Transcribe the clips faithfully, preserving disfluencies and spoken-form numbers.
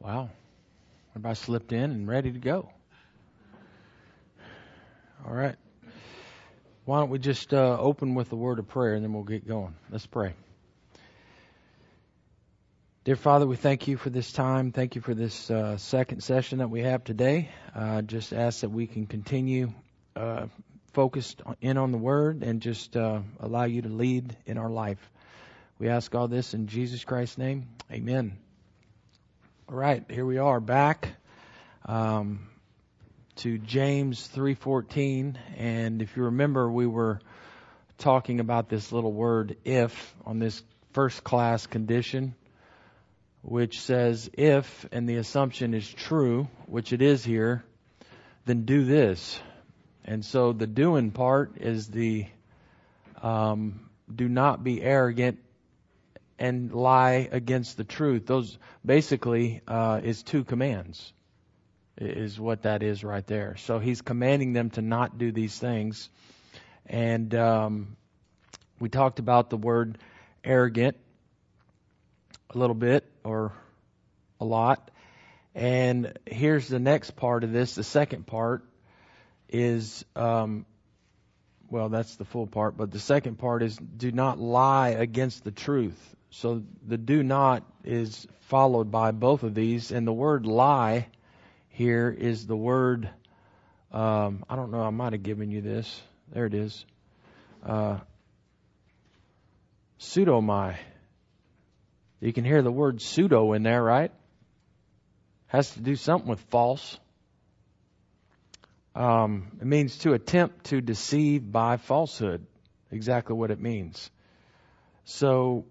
Wow. Everybody slipped in and ready to go. All right. Why don't we just uh, open with a word of prayer and then we'll get going. Let's pray. Dear Father, we thank you for this time. Thank you for this uh, second session that we have today. Uh, just ask that we can continue uh, focused in on the Word and just uh, allow you to lead in our life. We ask all this in Jesus Christ's name. Amen. All right, here we are back um, to James three fourteen. And if you remember, we were talking about this little word if on this first class condition, which says if, and the assumption is true, which it is here, then do this. And so the doing part is the um, do not be arrogant and lie against the truth. Those basically uh, is two commands, is what that is right there. So he's commanding them to not do these things. And um, we talked about the word arrogant a little bit or a lot. And here's the next part of this. The second part is, um, well, that's the full part. But the second part is do not lie against the truth. So the do not is followed by both of these. And the word lie here is the word, um, I don't know, I might have given you this. There it is. Uh, pseudomai. You can hear the word pseudo in there, right? Has to do something with false. Um, it means to attempt to deceive by falsehood. Exactly what it means. So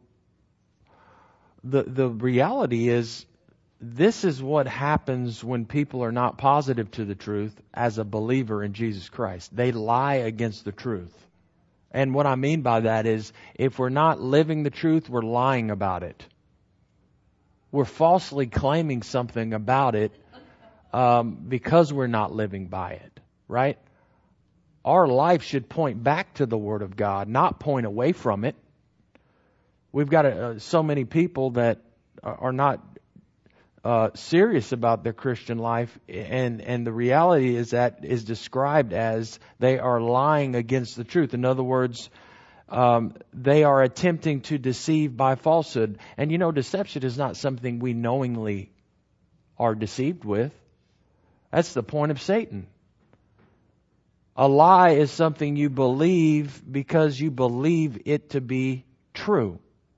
the the reality is, this is what happens when people are not positive to the truth as a believer in Jesus Christ. They lie against the truth. And what I mean by that is, if we're not living the truth, we're lying about it. We're falsely claiming something about it um, because we're not living by it, right? Our life should point back to the Word of God, not point away from it. We've got uh, so many people that are not uh, serious about their Christian life, and, and the reality is that is described as they are lying against the truth. In other words, Um, they are attempting to deceive by falsehood. And you know, deception is not something we knowingly are deceived with. That's the point of Satan. A lie is something you believe because you believe it to be true.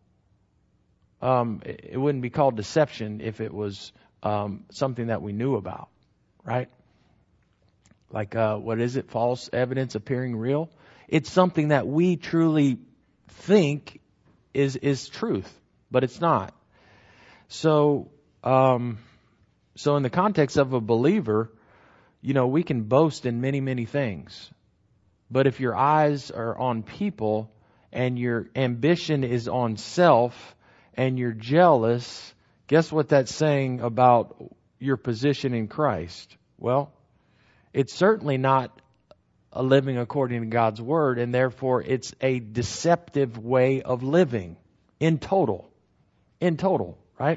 Um, it wouldn't be called deception if it was um, something that we knew about, right? Like, uh, what is it? False evidence appearing real. It's something that we truly think is is truth, but it's not. So, um, so in the context of a believer, you know, we can boast in many, many things. But if your eyes are on people and your ambition is on self and you're jealous, guess what that's saying about your position in Christ? Well, it's certainly not a living according to God's Word, and therefore it's a deceptive way of living in total. In total, right?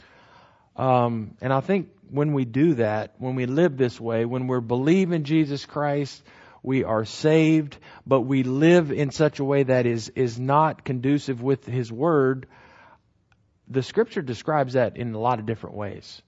Um, and I think when we do that, when we live this way, when we believe in Jesus Christ, we are saved, but we live in such a way that is, is not conducive with His Word. The Scripture describes that in a lot of different ways.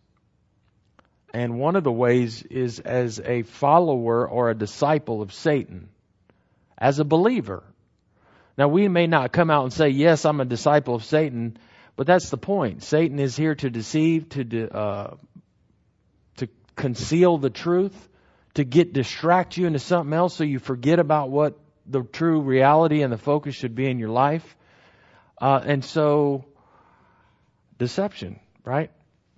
And one of the ways is as a follower or a disciple of Satan, as a believer. Now, we may not come out and say, yes, I'm a disciple of Satan, but that's the point. Satan is here to deceive, to uh, to conceal the truth, to get distract you into something else so you forget about what the true reality and the focus should be in your life. Uh, and so, deception, right?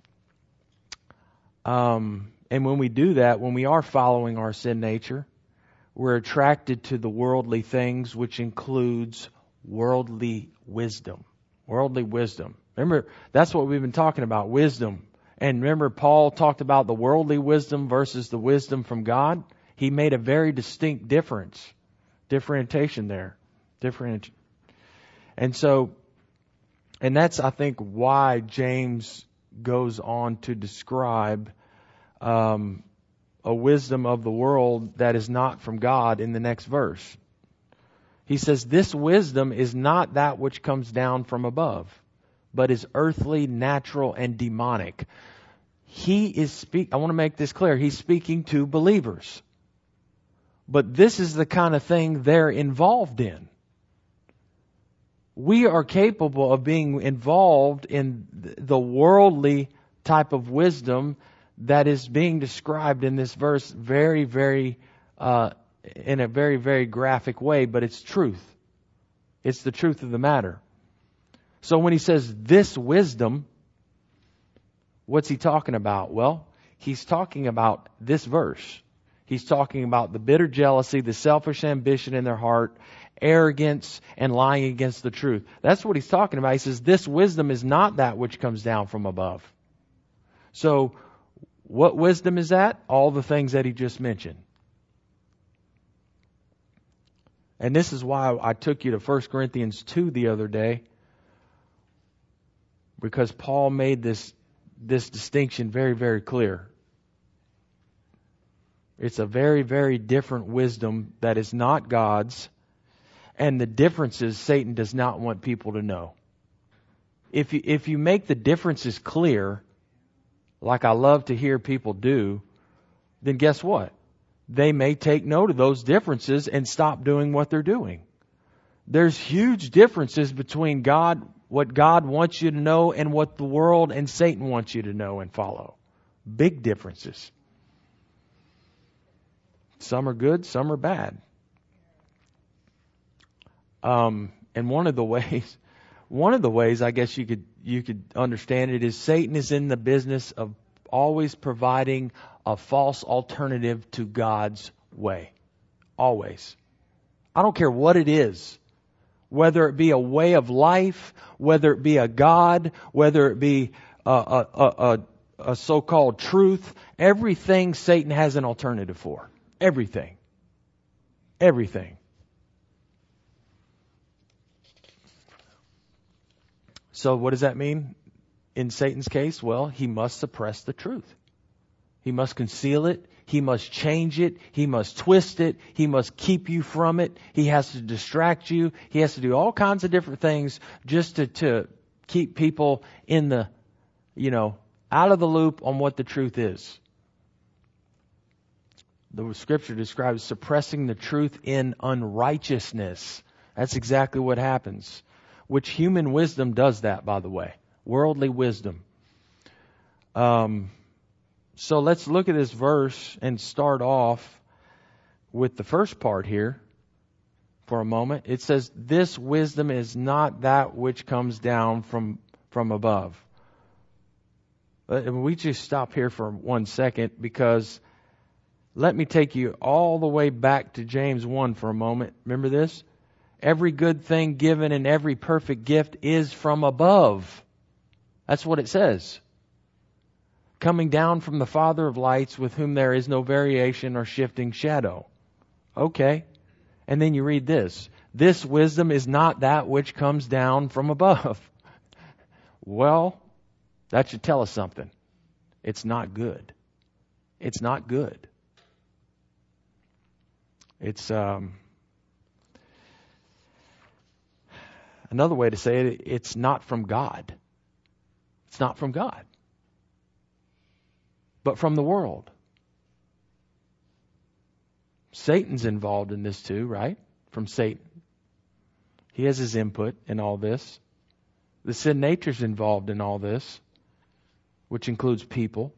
Um, and when we do that, when we are following our sin nature, we're attracted to the worldly things, which includes worldly wisdom. Worldly wisdom. Remember, that's what we've been talking about, wisdom. And remember, Paul talked about the worldly wisdom versus the wisdom from God. He made a very distinct difference, differentiation there. Different. And so, and that's, I think, why James goes on to describe um, a wisdom of the world that is not from God in the next verse. He says, this wisdom is not that which comes down from above, but is earthly, natural, and demonic. He is speak. I want to make this clear. He's speaking to believers. But this is the kind of thing they're involved in. We are capable of being involved in the worldly type of wisdom that is being described in this verse very, very, uh, in a very, very graphic way, but it's truth. It's the truth of the matter. So when he says this wisdom, what's he talking about? Well, he's talking about this verse. He's talking about the bitter jealousy, the selfish ambition in their heart, arrogance, and lying against the truth. That's what he's talking about. He says this wisdom is not that which comes down from above. So what wisdom is that? All the things that he just mentioned. And this is why I took you to First Corinthians two the other day, because Paul made this, this distinction very, very clear. It's a very, very different wisdom that is not God's. And the differences Satan does not want people to know. If you, if you make the differences clear, like I love to hear people do, then guess what? They may take note of those differences and stop doing what they're doing. There's huge differences between God, what God wants you to know, and what the world and Satan wants you to know and follow. Big differences. Some are good, some are bad. Um, and one of the ways, one of the ways I guess you could you could understand it is Satan is in the business of always providing a false alternative to God's way. Always. I don't care what it is. Whether it be a way of life, whether it be a God, whether it be a, a, a, a, a so-called truth, everything Satan has an alternative for. Everything. Everything. So what does that mean in Satan's case? Well, he must suppress the truth. He must conceal it. He must change it. He must twist it. He must keep you from it. He has to distract you. He has to do all kinds of different things just to, to keep people in the, you know, out of the loop on what the truth is. The Scripture describes suppressing the truth in unrighteousness. That's exactly what happens. Which human wisdom does that, by the way. Worldly wisdom. Um, so let's look at this verse and start off with the first part here for a moment. It says, this wisdom is not that which comes down from, from above. But we just stop here for one second, because let me take you all the way back to James one for a moment. Remember this? Every good thing given and every perfect gift is from above. That's what it says. Coming down from the Father of lights, with whom there is no variation or shifting shadow. Okay. And then you read this. This wisdom is not that which comes down from above. Well, that should tell us something. It's not good. It's not good. It's um, another way to say it, it's not from God. It's not from God. But from the world. Satan's involved in this too, right? From Satan. He has his input in all this. The sin nature's involved in all this, which includes people.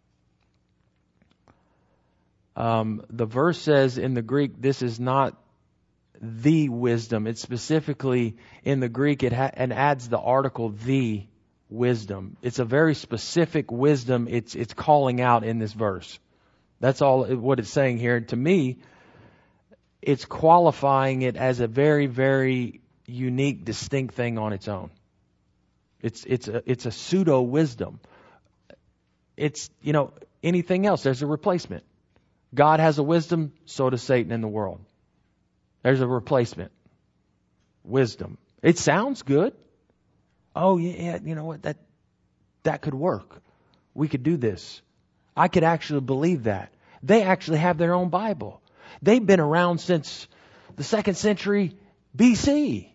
Um, the verse says in the Greek, this is not the wisdom. It's specifically in the Greek, it ha- and adds the article the wisdom. It's a very specific wisdom it's it's calling out in this verse. That's all what it's saying here. To me, it's qualifying it as a very, very unique, distinct thing on its own. It's it's a, it's a pseudo wisdom. It's, you know, anything else, there's a replacement. God has a wisdom, so does Satan in the world. There's a replacement. Wisdom. It sounds good. Oh, yeah, you know what? That that could work. We could do this. I could actually believe that. They actually have their own Bible. They've been around since the second century B C.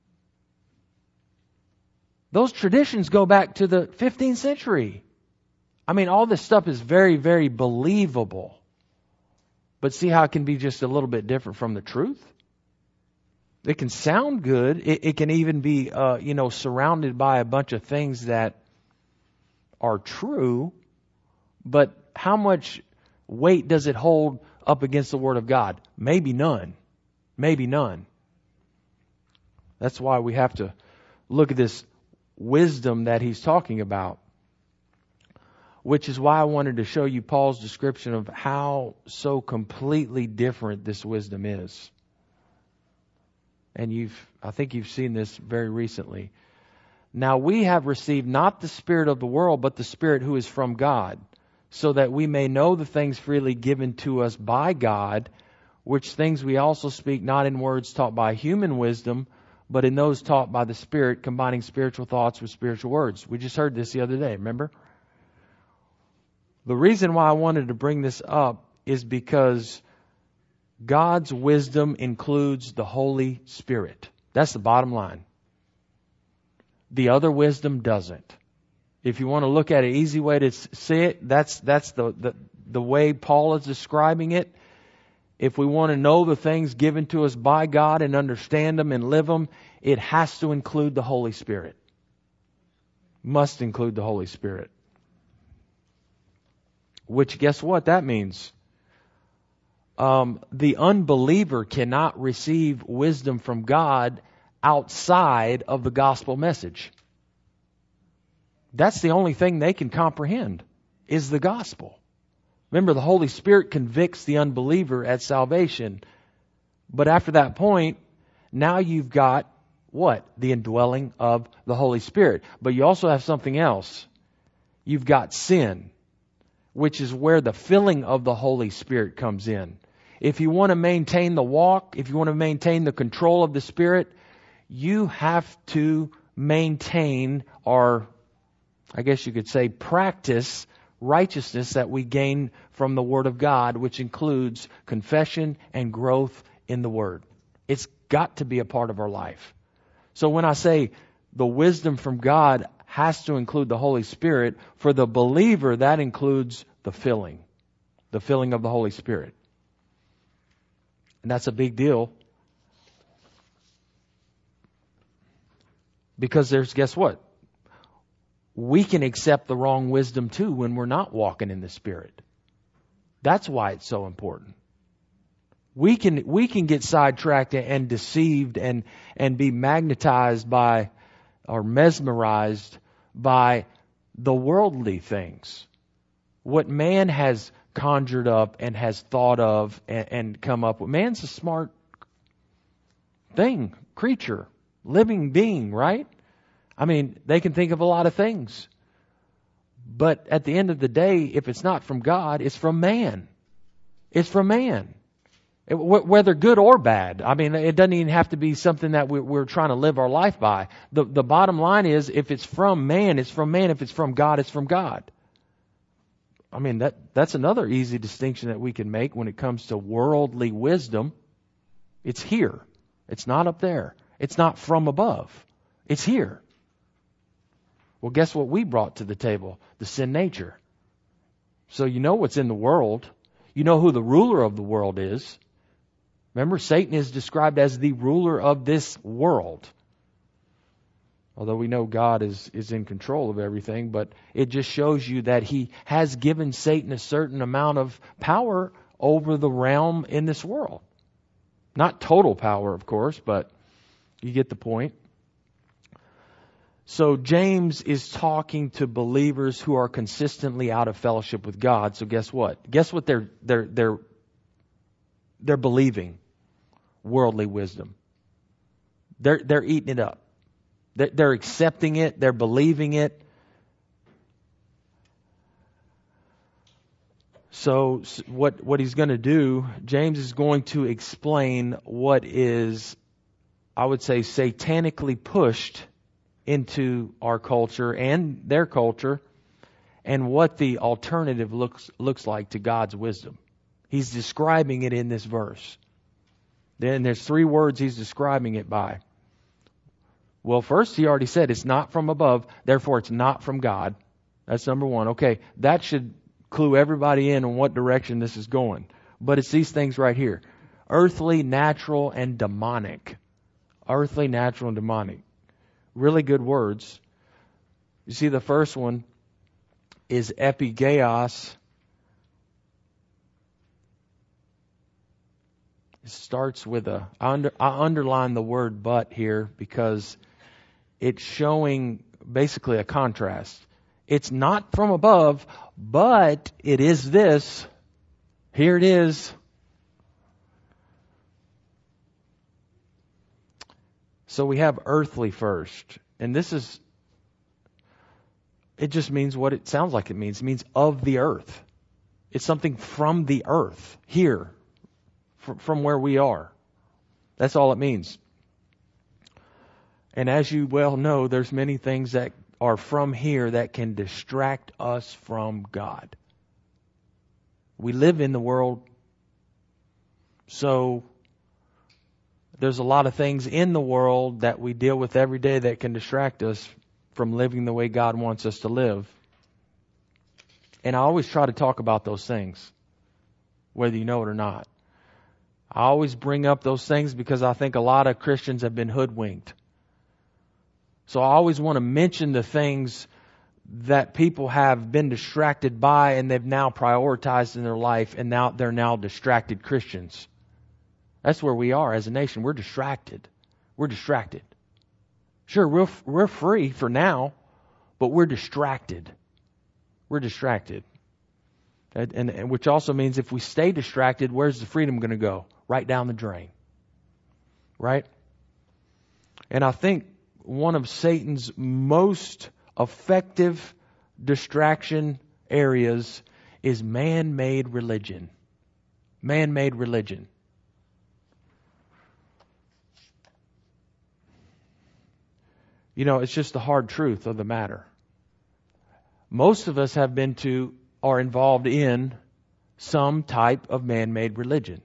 Those traditions go back to the fifteenth century. I mean, all this stuff is very, very believable. But see how it can be just a little bit different from the truth? It can sound good. It, it can even be, uh, you know, surrounded by a bunch of things that are true. But how much weight does it hold up against the Word of God? Maybe none. Maybe none. That's why we have to look at this wisdom that he's talking about. Which is why I wanted to show you Paul's description of how so completely different this wisdom is. And you've, I think you've seen this very recently. Now we have received not the spirit of the world, but the Spirit who is from God, so that we may know the things freely given to us by God, which things we also speak not in words taught by human wisdom, but in those taught by the Spirit, combining spiritual thoughts with spiritual words. We just heard this the other day, remember? The reason why I wanted to bring this up is because God's wisdom includes the Holy Spirit. That's the bottom line. The other wisdom doesn't. If you want to look at an easy way to see it, that's that's the, the, the way Paul is describing it. If we want to know the things given to us by God and understand them and live them, it has to include the Holy Spirit. Must include the Holy Spirit. Which, guess what that means? Um, the unbeliever cannot receive wisdom from God outside of the gospel message. That's the only thing they can comprehend, is the gospel. Remember, the Holy Spirit convicts the unbeliever at salvation. But after that point, now you've got what? The indwelling of the Holy Spirit. But you also have something else. You've got sin, which is where the filling of the Holy Spirit comes in. If you want to maintain the walk, if you want to maintain the control of the Spirit, you have to maintain, or I guess you could say practice, righteousness that we gain from the Word of God, which includes confession and growth in the Word. It's got to be a part of our life. So when I say the wisdom from God has to include the Holy Spirit, for the believer that includes the filling, the filling of the Holy Spirit. And that's a big deal. Because there's, guess what? We can accept the wrong wisdom too when we're not walking in the Spirit. That's why it's so important. We can we can get sidetracked and deceived and and be magnetized by or mesmerized by the worldly things. What man has conjured up and has thought of and, and come up with. Man's a smart thing, creature, living being, right? I mean, they can think of a lot of things. But at the end of the day, if it's not from God, it's from man. It's from man. It, whether good or bad. I mean, it doesn't even have to be something that we're, we're trying to live our life by. The, the bottom line is, if it's from man, it's from man. If it's from God, it's from God. I mean, that that's another easy distinction that we can make when it comes to worldly wisdom. It's here. It's not up there. It's not from above. It's here. Well, guess what we brought to the table? The sin nature. So you know what's in the world. You know who the ruler of the world is. Remember, Satan is described as the ruler of this world. Although we know God is, is in control of everything, but it just shows you that he has given Satan a certain amount of power over the realm in this world. Not total power, of course, but you get the point. So James is talking to believers who are consistently out of fellowship with God. So guess what? Guess what they're they're they're they're believing? Worldly wisdom. They're they're eating it up. They're, they're accepting it. They're believing it. So what what he's going to do, James is going to explain what is, I would say, satanically pushed into our culture and their culture and what the alternative looks looks like to God's wisdom. He's describing it in this verse. Then there's three words he's describing it by. Well, first he already said it's not from above, therefore it's not from God. That's number one. Okay, that should clue everybody in on what direction this is going. But it's these things right here. Earthly, natural, and demonic. Earthly, natural, and demonic. Really good words. You see, the first one is epigeios. It starts with a, I, under, I underline the word but here because it's showing basically a contrast. It's not from above, but it is this. Here it is. So we have earthly first. And this is, it just means what it sounds like it means. It means of the earth. It's something from the earth, here, fr- from where we are. That's all it means. And as you well know, there's many things that are from here that can distract us from God. We live in the world, so there's a lot of things in the world that we deal with every day that can distract us from living the way God wants us to live. And I always try to talk about those things, whether you know it or not. I always bring up those things because I think a lot of Christians have been hoodwinked. So I always want to mention the things that people have been distracted by and they've now prioritized in their life, and now they're now distracted Christians. That's where we are as a nation. We're distracted. We're distracted. Sure, we're, we're free for now, but we're distracted. We're distracted. And, and, and which also means if we stay distracted, where's the freedom going to go? Right down the drain. Right? And I think one of Satan's most effective distraction areas is man-made religion. Man-made religion. You know, it's just the hard truth of the matter. Most of us have been to, are involved in some type of man-made religion.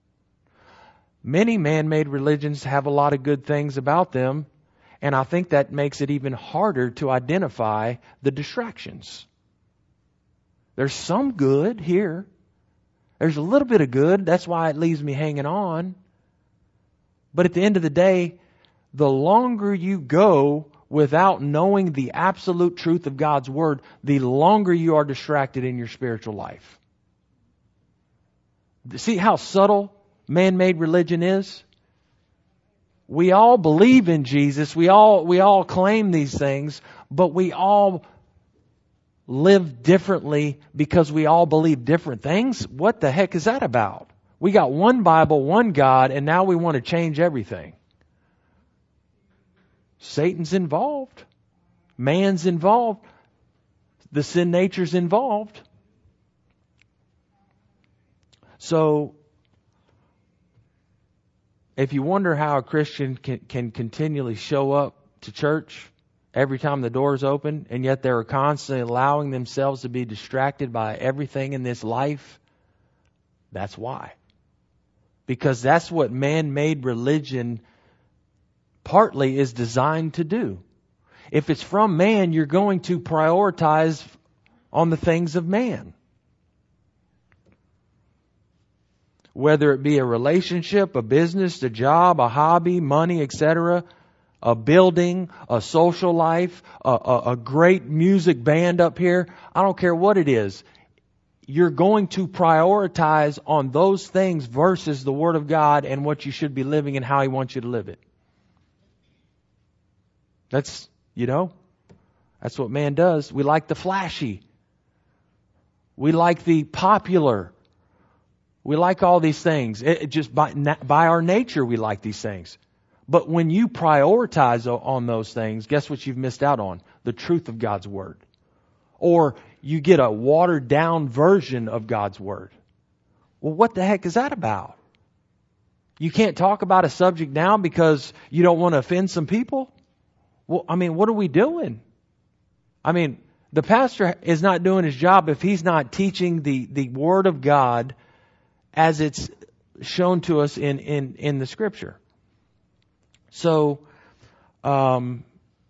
Many man-made religions have a lot of good things about them, and I think that makes it even harder to identify the distractions. There's some good here. There's a little bit of good. That's why it leaves me hanging on. But at the end of the day, the longer you go without knowing the absolute truth of God's Word, the longer you are distracted in your spiritual life. See how subtle man-made religion is? We all believe in Jesus. We all, we all claim these things, but we all live differently because we all believe different things. What the heck is that about? We got one Bible, one God, and now we want to change everything. Satan's involved. Man's involved. The sin nature's involved. So, if you wonder how a Christian can, can continually show up to church every time the doors open, and yet they're constantly allowing themselves to be distracted by everything in this life, that's why. Because that's what man-made religion partly is designed to do. If it's from man, you're going to prioritize on the things of man. Whether it be a relationship, a business, a job, a hobby, money, et cetera, a building, a social life, a, a, a great music band up here, I don't care what it is. You're going to prioritize on those things versus the Word of God and what you should be living and how He wants you to live it. That's, you know, that's what man does. We like the flashy. We like the popular. We like all these things. It, it just by, by our nature, we like these things. But when you prioritize on those things, guess what you've missed out on? The truth of God's Word. Or you get a watered down version of God's Word. Well, what the heck is that about? You can't talk about a subject now because you don't want to offend some people? Well, I mean, what are we doing? I mean, the pastor is not doing his job if he's not teaching the, the Word of God as it's shown to us in, in, in the Scripture. So, um,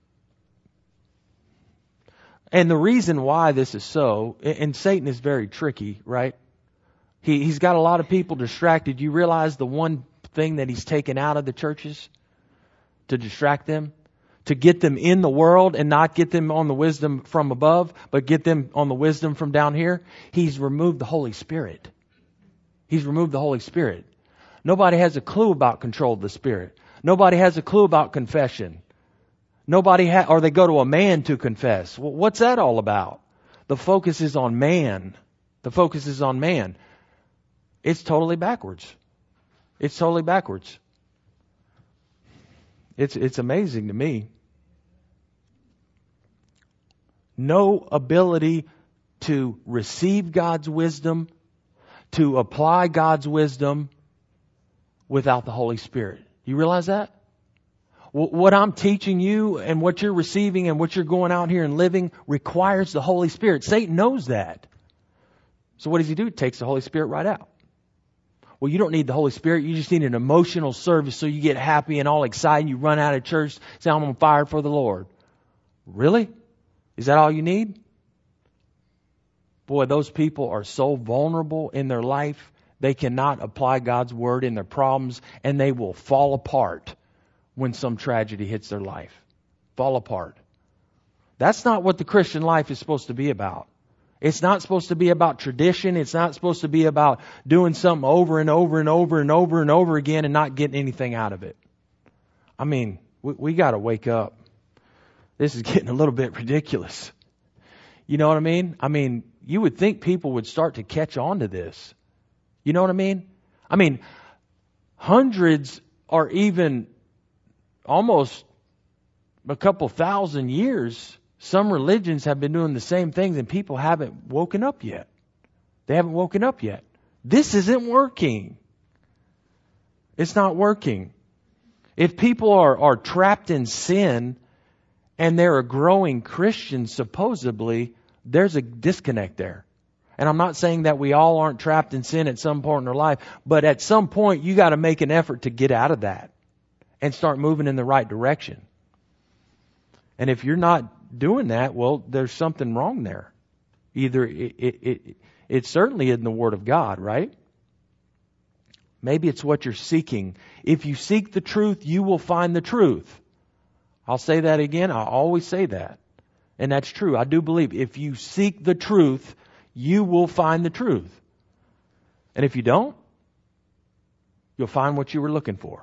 and the reason why this is so, and Satan is very tricky, right? He, he's got a lot of people distracted. You realize the one thing that he's taken out of the churches to distract them? To get them in the world and not get them on the wisdom from above, but get them on the wisdom from down here. He's removed the Holy Spirit. He's removed the Holy Spirit. Nobody has a clue about control of the Spirit. Nobody has a clue about confession. Nobody ha- or they go to a man to confess. Well, what's that all about? The focus is on man. The focus is on man. It's totally backwards. It's totally backwards. It's it's amazing to me. No ability to receive God's wisdom, to apply God's wisdom without the Holy Spirit. You realize that? What I'm teaching you and what you're receiving and what you're going out here and living requires the Holy Spirit. Satan knows that. So what does he do? He takes the Holy Spirit right out. Well, you don't need the Holy Spirit. You just need an emotional service so you get happy and all excited. You run out of church, say, I'm on fire for the Lord. Really? Is that all you need? Boy, those people are so vulnerable in their life. They cannot apply God's Word in their problems, and they will fall apart when some tragedy hits their life. Fall apart. That's not what the Christian life is supposed to be about. It's not supposed to be about tradition. It's not supposed to be about doing something over and over and over and over and over again and not getting anything out of it. I mean, we, we got to wake up. This is getting a little bit ridiculous. You know what I mean? I mean, you would think people would start to catch on to this. You know what I mean? I mean, hundreds or even almost a couple thousand years, some religions have been doing the same things and people haven't woken up yet. They haven't woken up yet. This isn't working. It's not working. If people are, are trapped in sin and they're a growing Christian, supposedly, there's a disconnect there. And I'm not saying that we all aren't trapped in sin at some point in our life, but at some point you got to make an effort to get out of that and start moving in the right direction. And if you're not doing that, well, there's something wrong there. Either it, it, it, it certainly isn't the Word of God, right? Maybe it's what you're seeking. If you seek the truth, you will find the truth. I'll say that again. I always say that. And that's true. I do believe if you seek the truth, you will find the truth. And if you don't, you'll find what you were looking for,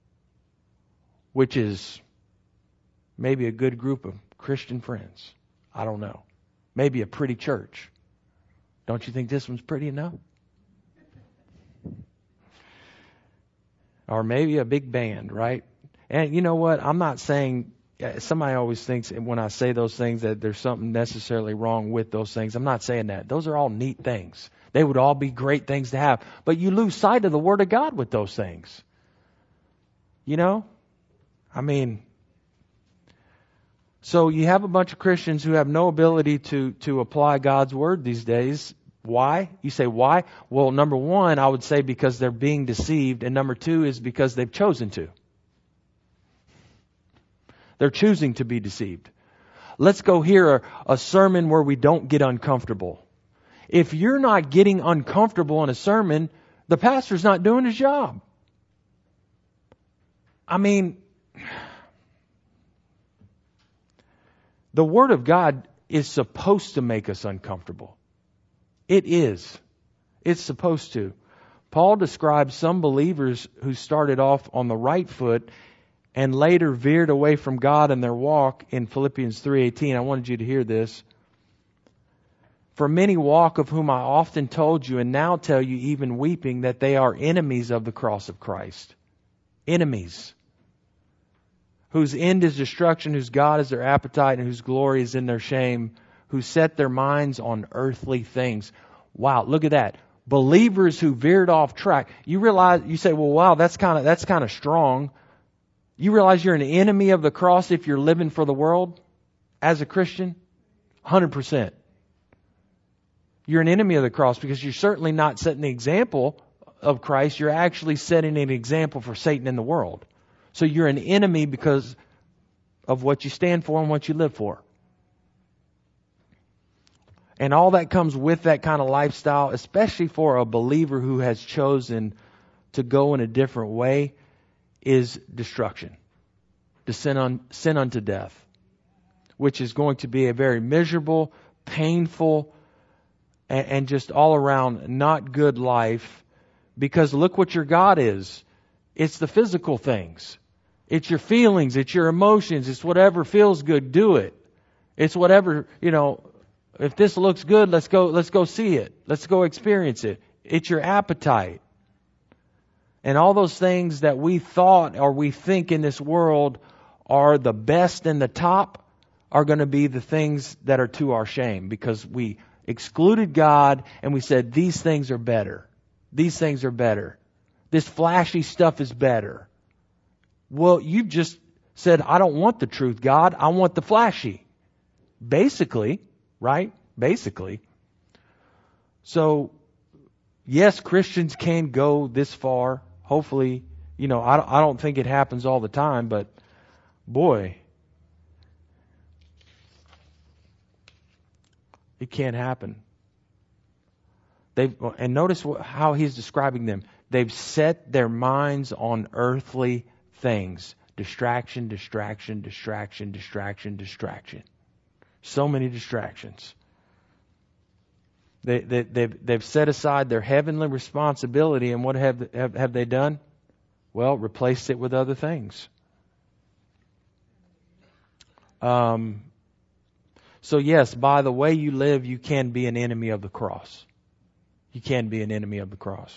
which is maybe a good group of Christian friends. I don't know. Maybe a pretty church. Don't you think this one's pretty enough? Or maybe a big band, right? And you know what? I'm not saying, somebody always thinks when I say those things that there's something necessarily wrong with those things. I'm not saying that. Those are all neat things. They would all be great things to have. But you lose sight of the Word of God with those things. You know? I mean, so you have a bunch of Christians who have no ability to, to apply God's Word these days. Why? You say, why? Well, number one, I would say because they're being deceived. And number two is because they've chosen to. They're choosing to be deceived. Let's go hear a, a sermon where we don't get uncomfortable. If you're not getting uncomfortable in a sermon, the pastor's not doing his job. I mean, the Word of God is supposed to make us uncomfortable. It is. It's supposed to. Paul describes some believers who started off on the right foot and later veered away from God in their walk in Philippians three eighteen. I wanted you to hear this. For many walk, of whom I often told you and now tell you even weeping, that they are enemies of the cross of Christ. Enemies. Whose end is destruction, whose God is their appetite, and whose glory is in their shame, who set their minds on earthly things. Wow, look at that. Believers who veered off track. You realize, you say, well, wow, that's kind of, that's kind of strong. You realize you're an enemy of the cross if you're living for the world as a Christian? one hundred percent. You're an enemy of the cross because you're certainly not setting the example of Christ. You're actually setting an example for Satan in the world. So you're an enemy because of what you stand for and what you live for. And all that comes with that kind of lifestyle, especially for a believer who has chosen to go in a different way, is destruction. To sin, un, sin unto death. Which is going to be a very miserable, painful, and, and just all around not good life. Because look what your God is. It's the physical things. It's your feelings. It's your emotions. It's whatever feels good, do it. It's whatever, you know, if this looks good, let's go, let's go see it. Let's go experience it. It's your appetite. And all those things that we thought or we think in this world are the best and the top are going to be the things that are to our shame because we excluded God and we said these things are better. These things are better. This flashy stuff is better. Well, you just said, I don't want the truth, God. I want the flashy. Basically, right? Basically. So, yes, Christians can go this far. Hopefully, you know, I, I don't think it happens all the time, but boy, it can happen. They've, and notice how he's describing them. They've set their minds on earthly things. Distraction, distraction, distraction, distraction, distraction. So many distractions. They, they, they've, they've set aside their heavenly responsibility, and what have, have, have they done? Well, replaced it with other things. Um, so yes, by the way you live, you can be an enemy of the cross. You can be an enemy of the cross.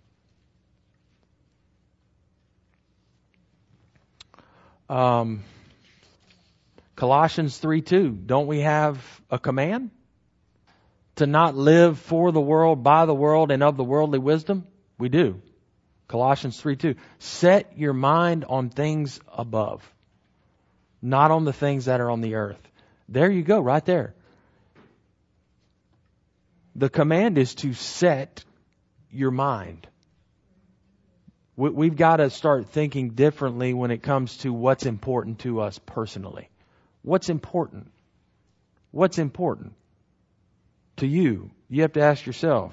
Um, Colossians three two, don't we have a command to not live for the world, by the world, and of the worldly wisdom? We do. Colossians three two, set your mind on things above, not on the things that are on the earth. There you go, right there. The command is to set your mind. We've got to start thinking differently when it comes to what's important to us personally. What's important? What's important to you? You have to ask yourself.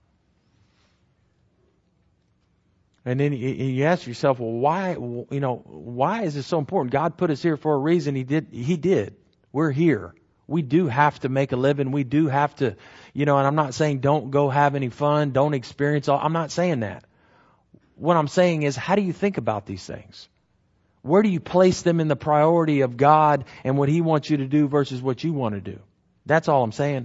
And then you ask yourself, well, why, you know, why is this so important? God put us here for a reason. He did. He did. We're here. We do have to make a living. We do have to, you know, and I'm not saying don't go have any fun, don't experience all. I'm not saying that. What I'm saying is, how do you think about these things? Where do you place them in the priority of God and what He wants you to do versus what you want to do? That's all I'm saying.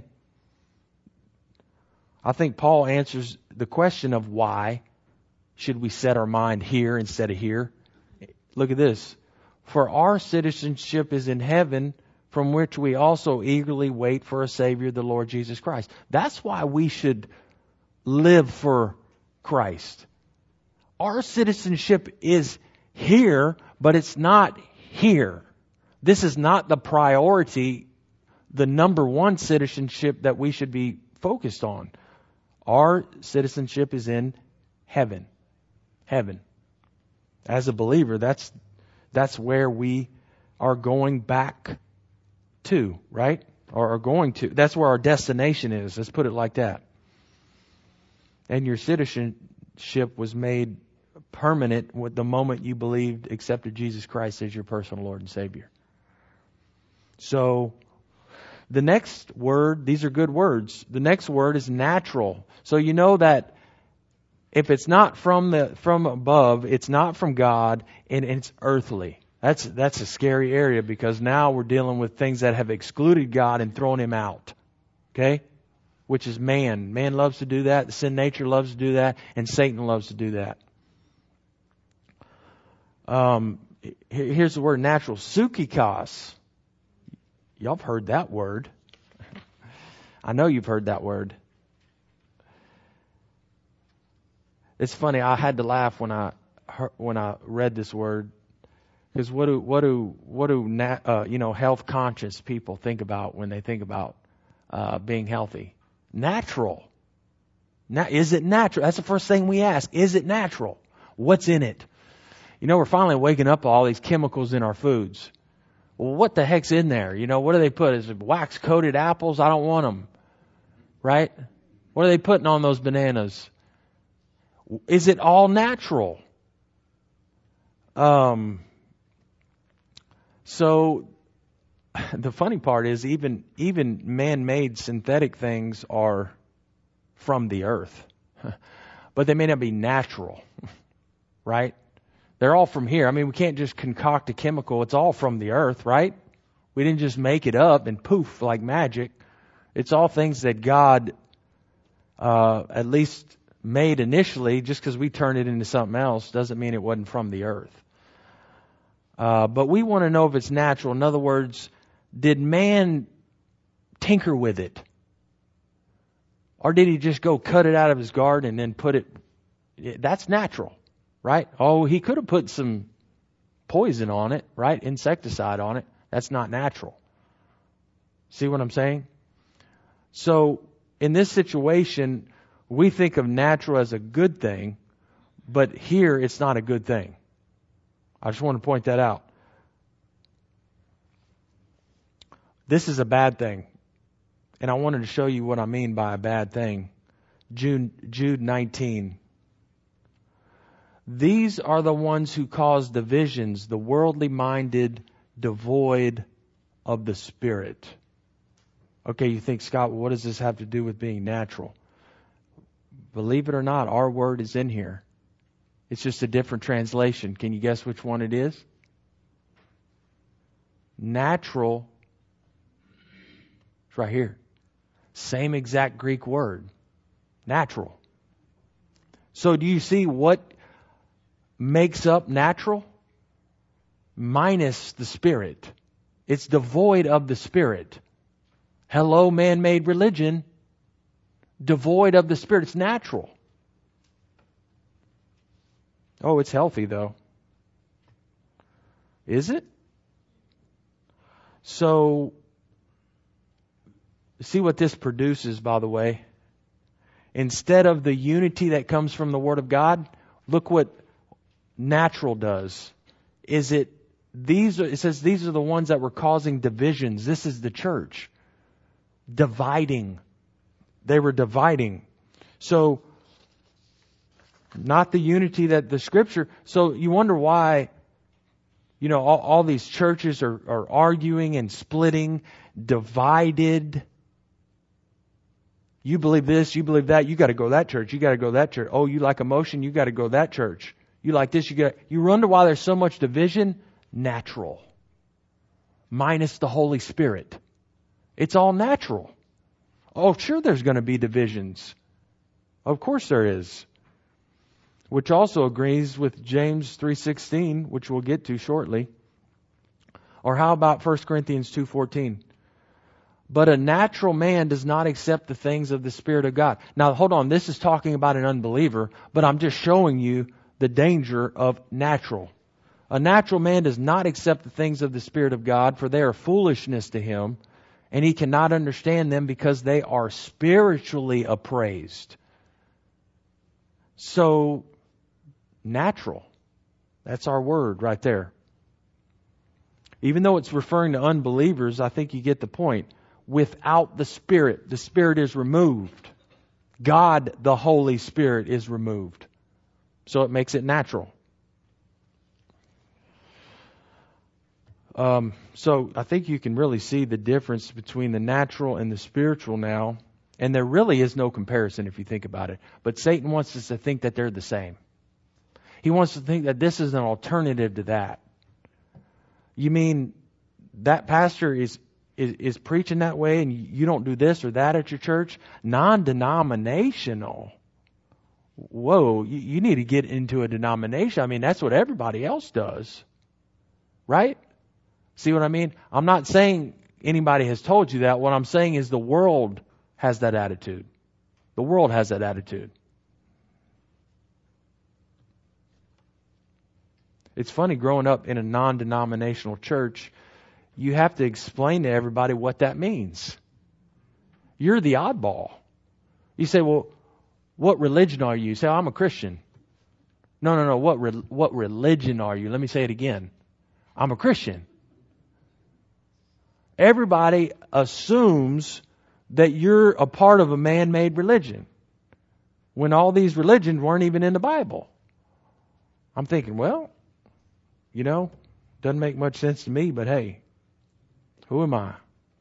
I think Paul answers the question of why should we set our mind here instead of here. Look at this. For our citizenship is in heaven, from which we also eagerly wait for a Savior, the Lord Jesus Christ. That's why we should live for Christ. Our citizenship is here, but it's not here. This is not the priority, the number one citizenship that we should be focused on. Our citizenship is in heaven. Heaven. As a believer, that's that's where we are going back to, right? Or are going to. That's where our destination is. Let's put it like that. And your citizenship was made permanent with the moment you believed, accepted Jesus Christ as your personal Lord and Savior. So, the next word, these are good words. The next word is natural. So you know that if it's not from the from above, it's not from God, and it's earthly. That's that's a scary area because now we're dealing with things that have excluded God and thrown Him out. Okay? Which is man. Man loves to do that. The sin nature loves to do that. And Satan loves to do that. Um, here's the word natural. Sukikos. Y'all have heard that word. I know you've heard that word. It's funny. I had to laugh when I heard, when I read this word Because what do what do what do na- uh, you know health conscious people think about when they think about uh, being healthy? Natural. Now, is it natural? That's the first thing we ask. Is it natural? What's in it? You know, we're finally waking up to all these chemicals in our foods. Well, what the heck's in there? You know, what do they put? Is it wax coated apples? I don't want them. Right? What are they putting on those bananas? Is it all natural? Um. So the funny part is even even man-made synthetic things are from the earth, but they may not be natural, right? They're all from here. I mean, we can't just concoct a chemical. It's all from the earth, right? We didn't just make it up and poof like magic. It's all things that God uh, at least made initially. Just because we turned it into something else doesn't mean it wasn't from the earth. Uh, but we want to know if it's natural. In other words, did man tinker with it? Or did he just go cut it out of his garden and then put it? That's natural, right? Oh, he could have put some poison on it, right? Insecticide on it. That's not natural. See what I'm saying? So in this situation, we think of natural as a good thing, but here it's not a good thing. I just want to point that out. This is a bad thing. And I wanted to show you what I mean by a bad thing. Jude, Jude nineteen. These are the ones who cause divisions, the worldly minded, devoid of the Spirit. Okay, you think, Scott, what does this have to do with being natural? Believe it or not, our word is in here. It's just a different translation. Can you guess which one it is? Natural. It's right here. Same exact Greek word. Natural. So do you see what makes up natural? Minus the Spirit. It's devoid of the Spirit. Hello, man-made religion. Devoid of the Spirit. It's natural. Oh, it's healthy though. Is it? So, see what this produces, by the way. Instead of the unity that comes from the Word of God, look what natural does. Is it these? Are, it says these are the ones that were causing divisions. This is the church dividing. They were dividing. So, not the unity that the Scripture. So you wonder why, you know, all, all these churches are, are arguing and splitting, divided. You believe this, you believe that, you got to go that church, you got to go that church. Oh, you like emotion, you got to go that church. You like this, you got. You wonder why there's so much division? Natural. Minus the Holy Spirit. It's all natural. Oh, sure there's going to be divisions. Of course there is. Which also agrees with James three sixteen, which we'll get to shortly. Or how about First Corinthians two fourteen? But a natural man does not accept the things of the Spirit of God. Now, hold on. This is talking about an unbeliever, but I'm just showing you the danger of natural. A natural man does not accept the things of the Spirit of God, for they are foolishness to him, and he cannot understand them because they are spiritually appraised. So, natural. That's our word right there. Even though it's referring to unbelievers, I think you get the point. Without the Spirit, the Spirit is removed. God, the Holy Spirit, is removed. So it makes it natural. Um, so I think you can really see the difference between the natural and the spiritual now. And there really is no comparison if you think about it. But Satan wants us to think that they're the same. He wants to think that this is an alternative to that. You mean that pastor is, is, is preaching that way and you don't do this or that at your church? Non-denominational. Whoa, you, you need to get into a denomination. I mean, that's what everybody else does. Right? See what I mean? I'm not saying anybody has told you that. What I'm saying is the world has that attitude. The world has that attitude. It's funny, growing up in a non-denominational church, you have to explain to everybody what that means. You're the oddball. You say, well, what religion are you? You say, oh, I'm a Christian. No, no, no. What re- what religion are you? Let me say it again. I'm a Christian. Everybody assumes that you're a part of a man-made religion, when all these religions weren't even in the Bible. I'm thinking, well, you know, doesn't make much sense to me, but hey, who am I?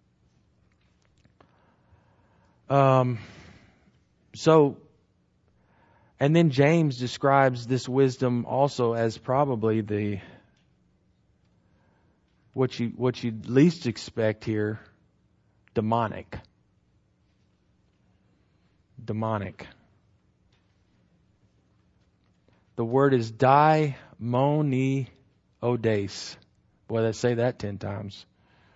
Um, so, and then James describes this wisdom also as probably the, what you, what you'd least expect here, demonic. Demonic. The word is daimoniades. Boy, let's say that ten times.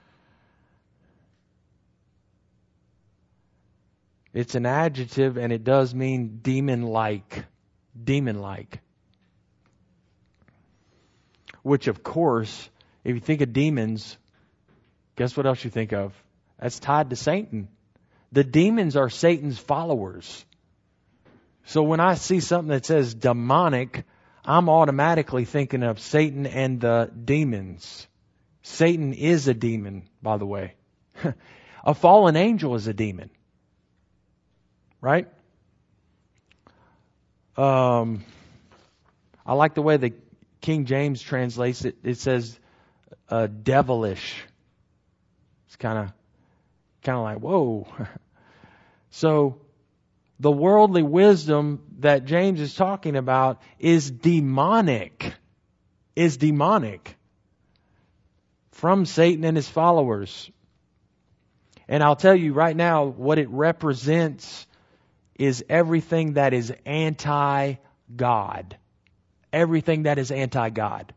It's an adjective, and it does mean demon-like. Demon-like. Which, of course, if you think of demons, guess what else you think of? That's tied to Satan. The demons are Satan's followers. So when I see something that says demonic, I'm automatically thinking of Satan and the demons. Satan is a demon, by the way. A fallen angel is a demon. Right? Um, I like the way the King James translates it. It says uh, devilish. It's kind of kind of like, whoa. So the worldly wisdom that James is talking about is demonic. Is demonic. From Satan and his followers. And I'll tell you right now, what it represents is everything that is anti-God. Everything that is anti-God.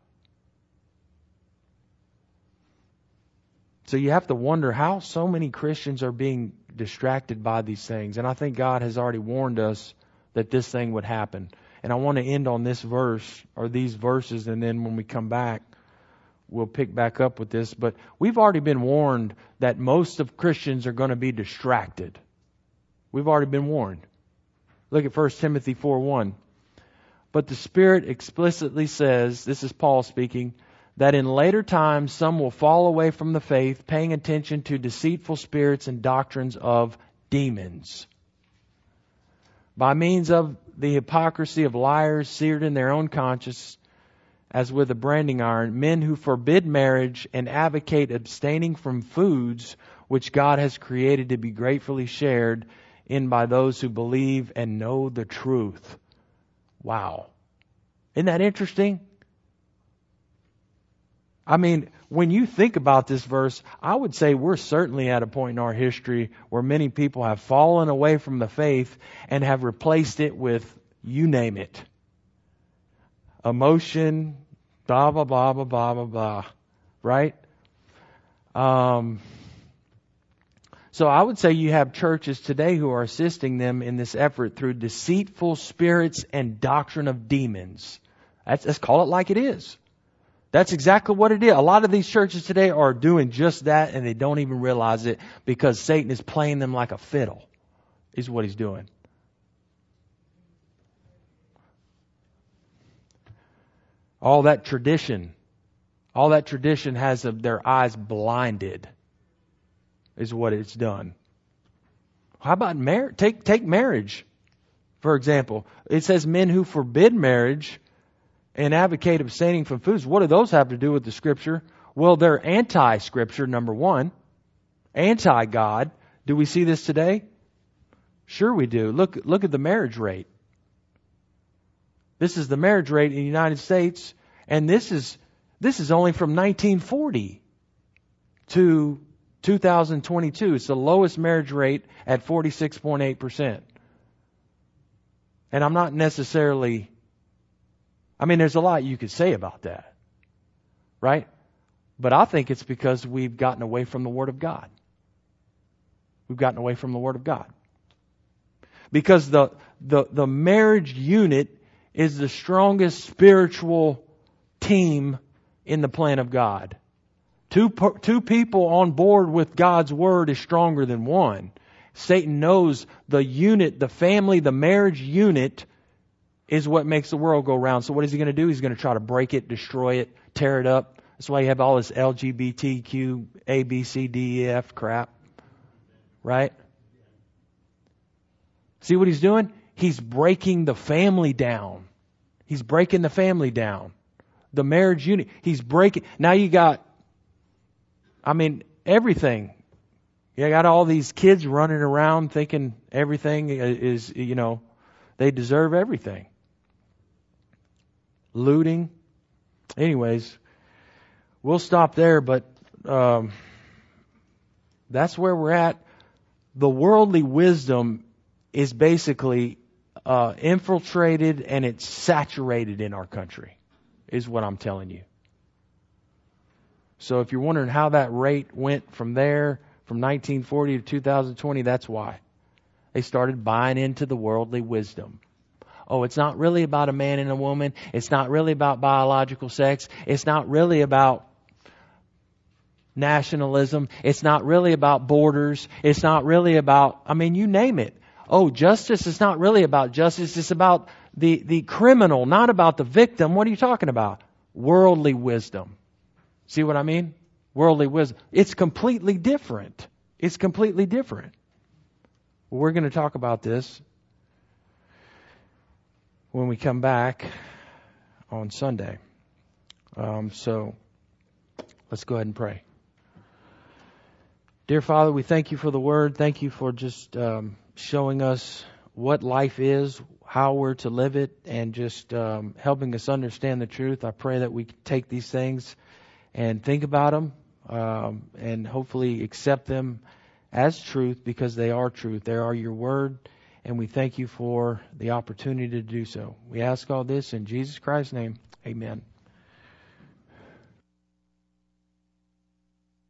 So you have to wonder how so many Christians are being distracted by these things. And I think God has already warned us that this thing would happen. And I want to end on this verse, or these verses, and then when we come back, we'll pick back up with this. But we've already been warned that most of Christians are going to be distracted. We've already been warned. Look at First Timothy four one. But the Spirit explicitly says, this is Paul speaking, that in later times some will fall away from the faith, paying attention to deceitful spirits and doctrines of demons. By means of the hypocrisy of liars seared in their own conscience, as with a branding iron, men who forbid marriage and advocate abstaining from foods which God has created to be gratefully shared in by those who believe and know the truth. Wow. Isn't that interesting? I mean, when you think about this verse, I would say we're certainly at a point in our history where many people have fallen away from the faith and have replaced it with, you name it. Emotion, blah, blah, blah, blah, blah, blah, blah. Right? Um, so I would say you have churches today who are assisting them in this effort through deceitful spirits and doctrine of demons. That's, let's call it like it is. That's exactly what it is. A lot of these churches today are doing just that, and they don't even realize it because Satan is playing them like a fiddle, is what he's doing. All that tradition, all that tradition has of their eyes blinded, is what it's done. How about marriage? Take, take marriage, for example. It says men who forbid marriage and advocate abstaining from foods. What do those have to do with the Scripture? Well, they're anti-Scripture, number one. Anti-God. Do we see this today? Sure we do. Look, look at the marriage rate. This is the marriage rate in the United States, and this is this is only from nineteen forty to two thousand twenty-two. It's the lowest marriage rate at forty-six point eight percent. And I'm not necessarily... I mean, there's a lot you could say about that, right? But I think it's because we've gotten away from the Word of God. We've gotten away from the Word of God. Because the, the, the marriage unit is the strongest spiritual team in the plan of God. Two, two people on board with God's word is stronger than one. Satan knows the unit, the family, the marriage unit is what makes the world go round. So what is he going to do? He's going to try to break it, destroy it, tear it up. That's why you have all this L G B T Q, A, B, C, D, E, F crap. Right? See what he's doing? He's breaking the family down. He's breaking the family down. The marriage unit. He's breaking. Now you got, I mean, everything. You got all these kids running around thinking everything is, you know, they deserve everything. Looting. Anyways, we'll stop there, but um, that's where we're at. The worldly wisdom is basically uh, infiltrated and it's saturated in our country, is what I'm telling you. So if you're wondering how that rate went from there, from nineteen forty to two thousand twenty, that's why. They started buying into the worldly wisdom. Oh, it's not really about a man and a woman. It's not really about biological sex. It's not really about nationalism. It's not really about borders. It's not really about, I mean, you name it. Oh, justice is not really about justice. It's about the, the criminal, not about the victim. What are you talking about? Worldly wisdom. See what I mean? Worldly wisdom. It's completely different. It's completely different. We're going to talk about this when we come back on Sunday. Um, so let's go ahead and pray. Dear Father, we thank you for the word. Thank you for just um, showing us what life is, how we're to live it, and just um, helping us understand the truth. I pray that we take these things and think about them um, and hopefully accept them as truth, because they are truth. They are your word, and we thank you for the opportunity to do so. We ask all this in Jesus Christ's name. Amen.